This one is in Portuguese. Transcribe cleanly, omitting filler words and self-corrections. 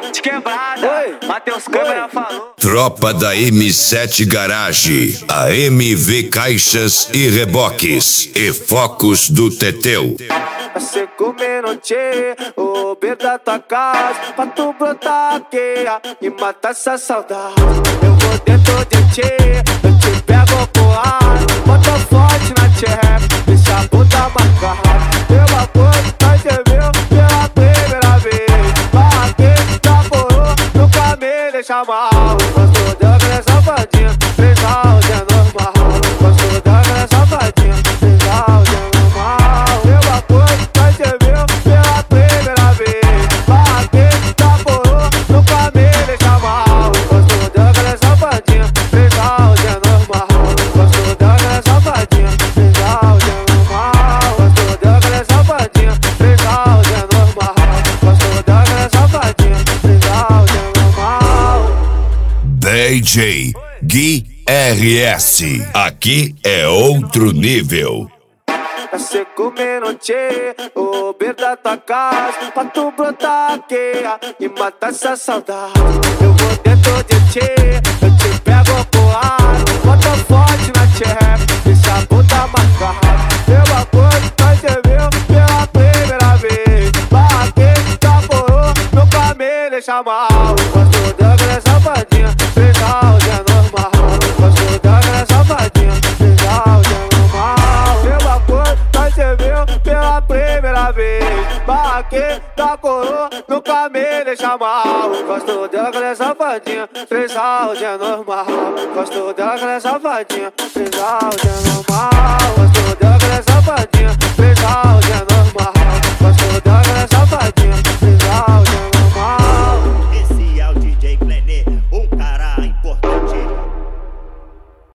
de quebrada. Matheus Câmara falou. Tropa da M7 Garage, a MV Caixas e Reboques e Focos do Teteu. Você comendo tchê, o beiro da tua casa, pra tu brotar aqui e matar essa saudade. Eu vou dentro de tchê, eu te pego pro ar, bota forte na tcheca, deixa a bunda marcada. Pelo amor que nós se viu pela primeira vez, aqui já morou, nunca me deixa mal. Gosto da minha safadinha, fez áudio é normal. Gosto da minha safadinha, fez áudio é normal. Pelo amor que nós se viu pela primeira vez, aqui já morou, nunca me deixa mal. Gosto da minha safadinha, fez áudio é normal. Gosto da minha safadinha, fez áudio é normal. Gosto da minha safadinha, fez áudio é normal. Gosto da minha safadinha, fez áudio é normal. DJ Gui RS, aqui é outro nível. Você comendo tchê, o beiro da tua casa, pra tu brotar aqui e matar essa saudade. Eu vou dentro de tchê, eu te pego pro ar, bota forte na tcheca, deixa a bunda marcada. Pelo amor que nós se viu pela primeira vez, aqui já morou, nunca me deixa mal. Gosto da minha safadinha, fez áudio é normal. Gosto da minha safadinha, fez áudio é normal. Pelo amor que nós se viu pela primeira vez, aqui da coroa, nunca me deixa mal. Gosto dela com essa safadinha, fez áudio é normal. Gosto dela com essa safadinha, fez áudio é normal. Gosto dela com essa safadinha, fez áudio